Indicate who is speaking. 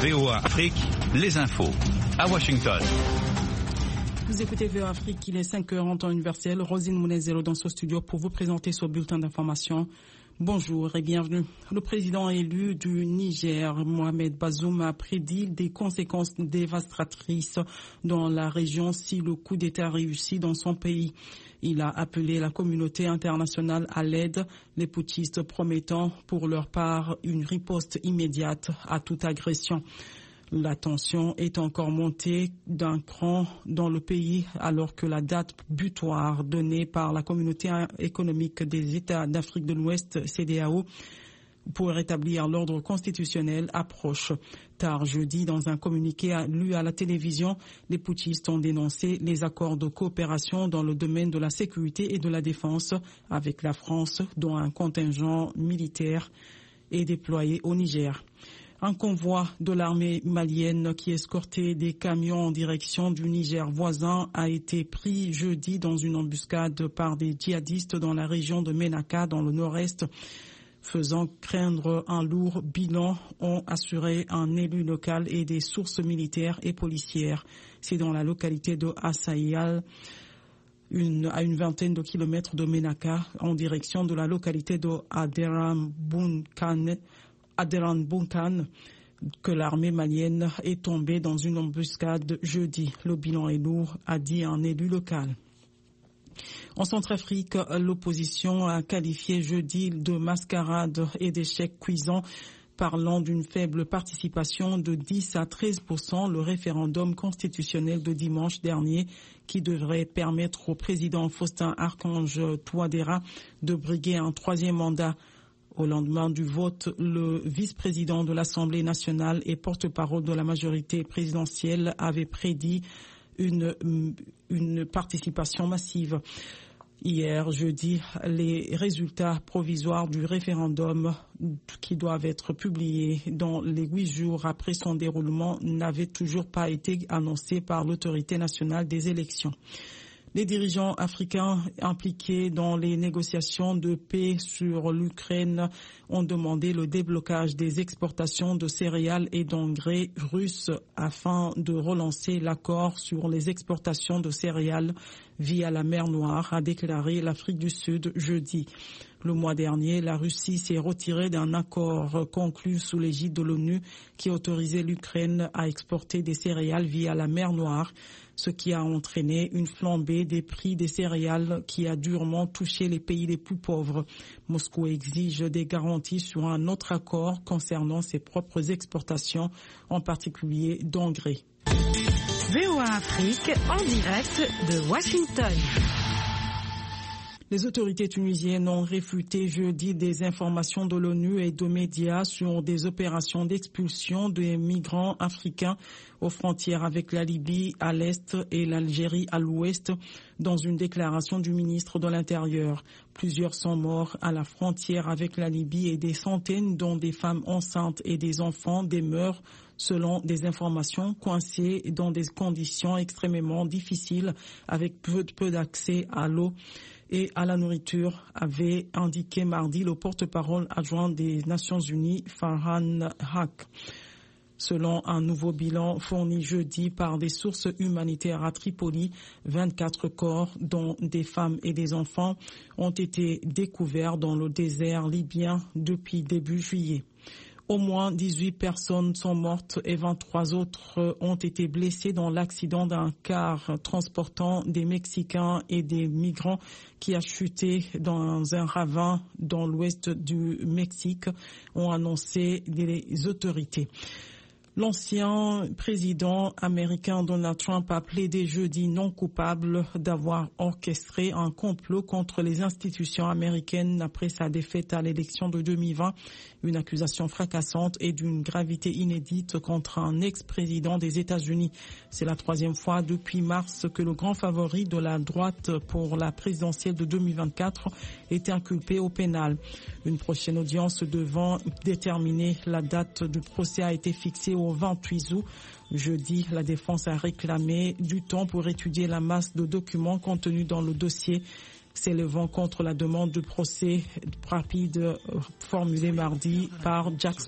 Speaker 1: VOA Afrique, les infos. À Washington.
Speaker 2: Vous écoutez VOA Afrique, il est 5h en temps universel. Rosine Mounezero dans ce studio pour vous présenter ce bulletin d'information. Bonjour et bienvenue. Le président élu du Niger, Mohamed Bazoum, a prédit des conséquences dévastatrices dans la région si le coup d'État réussit dans son pays. Il a appelé la communauté internationale à l'aide, les putschistes promettant pour leur part une riposte immédiate à toute agression. La tension est encore montée d'un cran dans le pays alors que la date butoir donnée par la communauté économique des États d'Afrique de l'Ouest, CEDEAO, pour rétablir l'ordre constitutionnel approche. Tard jeudi, dans un communiqué lu à la télévision, les putschistes ont dénoncé les accords de coopération dans le domaine de la sécurité et de la défense avec la France, dont un contingent militaire est déployé au Niger. Un convoi de l'armée malienne qui escortait des camions en direction du Niger voisin a été pris jeudi dans une embuscade par des djihadistes dans la région de Ménaka, dans le nord-est, faisant craindre un lourd bilan, ont assuré un élu local et des sources militaires et policières. C'est dans la localité de Assaïal, à une vingtaine de kilomètres de Ménaka, en direction de la localité de Aderan Bunkan, que l'armée malienne est tombée dans une embuscade jeudi. Le bilan est lourd, a dit un élu local. En Centrafrique, l'opposition a qualifié jeudi de mascarade et d'échec cuisant, parlant d'une faible participation de 10 à 13% le référendum constitutionnel de dimanche dernier qui devrait permettre au président Faustin Archange Touadéra de briguer un troisième mandat. Au lendemain du vote, le vice-président de l'Assemblée nationale et porte-parole de la majorité présidentielle avait prédit une participation massive. Hier, jeudi, les résultats provisoires du référendum qui doivent être publiés dans les 8 jours après son déroulement n'avaient toujours pas été annoncés par l'autorité nationale des élections. Les dirigeants africains impliqués dans les négociations de paix sur l'Ukraine ont demandé le déblocage des exportations de céréales et d'engrais russes afin de relancer l'accord sur les exportations de céréales via la mer Noire, a déclaré l'Afrique du Sud jeudi. Le mois dernier, la Russie s'est retirée d'un accord conclu sous l'égide de l'ONU qui autorisait l'Ukraine à exporter des céréales via la mer Noire, ce qui a entraîné une flambée des prix des céréales qui a durement touché les pays les plus pauvres. Moscou exige des garanties sur un autre accord concernant ses propres exportations, en particulier d'engrais.
Speaker 3: VOA Afrique en direct de Washington.
Speaker 2: Les autorités tunisiennes ont réfuté jeudi des informations de l'ONU et de médias sur des opérations d'expulsion des migrants africains aux frontières avec la Libye à l'est et l'Algérie à l'ouest, dans une déclaration du ministre de l'Intérieur. Plusieurs sont morts à la frontière avec la Libye et des centaines, dont des femmes enceintes et des enfants, demeurent, selon des informations, coincés dans des conditions extrêmement difficiles avec peu d'accès à l'eau et à la nourriture, avait indiqué mardi le porte-parole adjoint des Nations Unies, Farhan Haq. Selon un nouveau bilan fourni jeudi par des sources humanitaires à Tripoli, 24 corps, dont des femmes et des enfants, ont été découverts dans le désert libyen depuis début juillet. Au moins 18 personnes sont mortes et 23 autres ont été blessées dans l'accident d'un car transportant des Mexicains et des migrants qui a chuté dans un ravin dans l'ouest du Mexique, ont annoncé les autorités. L'ancien président américain Donald Trump a plaidé jeudi non coupable d'avoir orchestré un complot contre les institutions américaines après sa défaite à l'élection de 2020, une accusation fracassante et d'une gravité inédite contre un ex-président des États-Unis. C'est la troisième fois depuis mars que le grand favori de la droite pour la présidentielle de 2024 est inculpé au pénal. Une prochaine audience devant déterminer la date du procès a été fixée au 28 août. Jeudi, la défense a réclamé du temps pour étudier la masse de documents contenus dans le dossier, s'élevant contre la demande de procès rapide formulée mardi par Jack